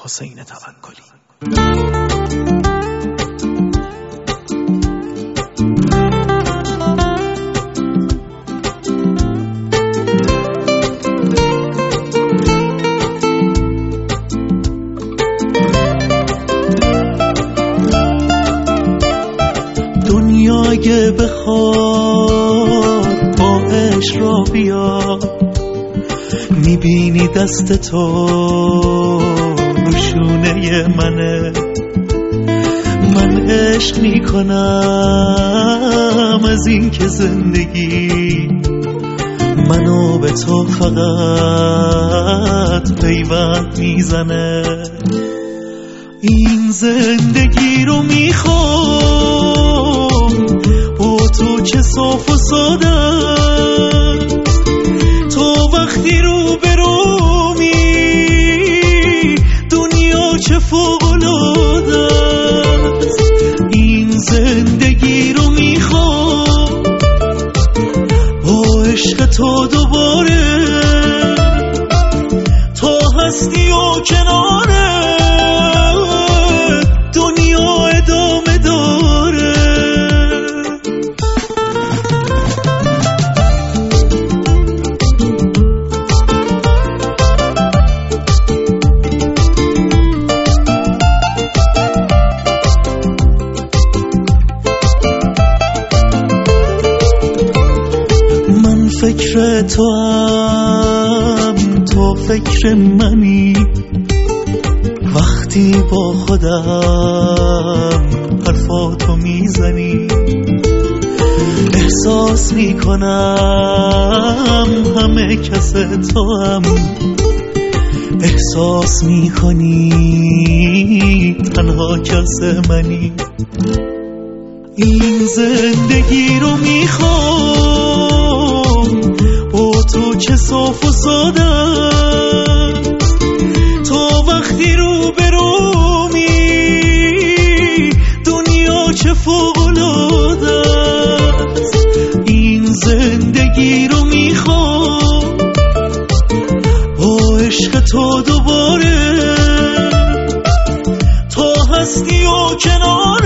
حسین توکلی. دنیا اگه بخواد با عشق را بیاد، میبینی دست تو نشونه منه. من عشق میکنم از این که زندگی منو به تو فقط پیوند میزنه. این زندگی رو میخوام با تو چه صاف و ساده، تو وقتی رو برومی دنیا چه فوق‌العاده است. این زندگی رو میخوام با عشق تو دوباره، تا هستی و کناره دنیا ادامه داره. من فکر تو هم، تو فکر منی. وقتی با خودم حرفاتو میزنی احساس میکنم همه کس تو هم. احساس میکنی تنها کس منی. این زندگی رو میخوام با تو چه صاف و ساده، تو وقتی رو برومی دنیا چه فوق‌العاده است. این زندگی رو میخوام با عشق تو دوباره، تا هستی و کناره